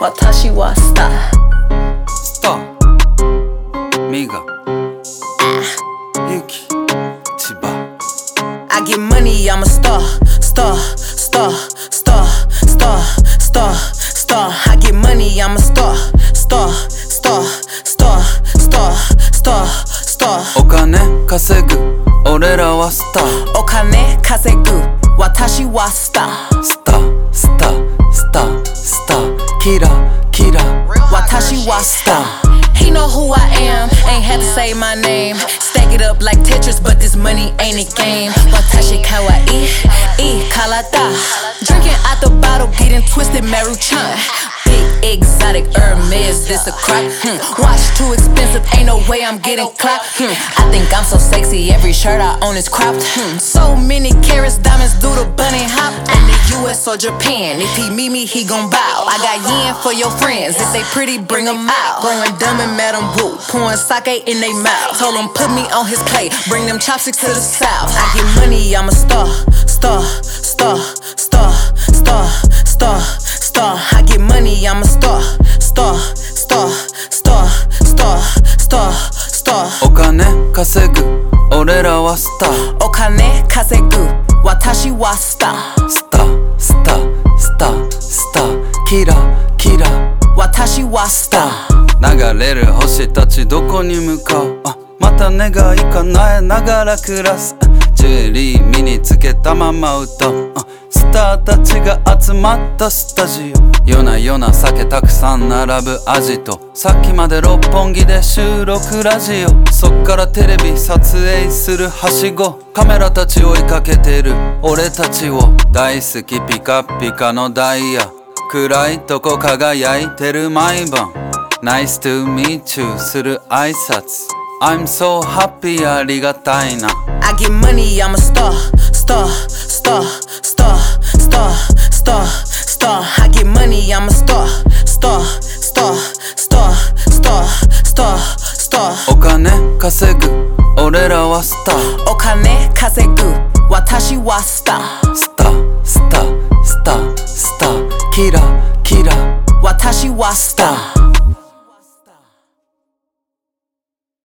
私はスター。 スターミガユキ千葉 I get money, I'm a star, star, star, star, star, star, star. I get money, I'm a star, star, star, star, star, star, star. お金稼ぐ俺らはスター。 お金稼ぐ私はスター。 スタースタースタースターキラキラ私はスター。He know who I am, ain't had to say my name. Stack it up like Tetris, but this money ain't a game. Watashi kawaii, karada. Drinking out the bottle, getting twisted, Maruchan. Big exotic Hermes, this a crack. Watch too expensive, ain't no way I'm getting clapped. I think I'm so sexy, every shirt I own is cropped. So many carats, diamonds do the bunny hop. In the US or Japan, if he meet me, he gon' bow. I got yen for your friends, if they pretty, bring them out. Growing dumb and Madam Wu, pouring sake in they mouth. Told him put me on his plate, bring them chopsticks to the south. I get money, I'm a star, star, star, star, star, star, star. I get money, I'm a star, star, star, star, star, star, star. お金稼ぐ俺らはスター。 お金稼ぐ私はスター。 スタースタースタースターキラキラ私はスター。 流れる星たちどこに向かうまた願い叶えながら暮らすジュエリー身につけたまま歌うスターたちが集まったスタジオ夜な夜な酒たくさん並ぶアジトさっきまで六本木で収録ラジオそっからテレビ撮影するはしごカメラたち追いかけてる俺たちを大好きピカピカのダイヤ暗いとこ輝いてる毎晩Nice to meet you する挨拶 I'm so happy ありがたいな I get money, I'm a star, star, star, star, star, star, star. I get money, I'm a star, star, star, star, star, star, star. お金稼ぐ俺らはスター。 お金稼ぐ私はスター。 スタースタースタースターキラキラ私はスター。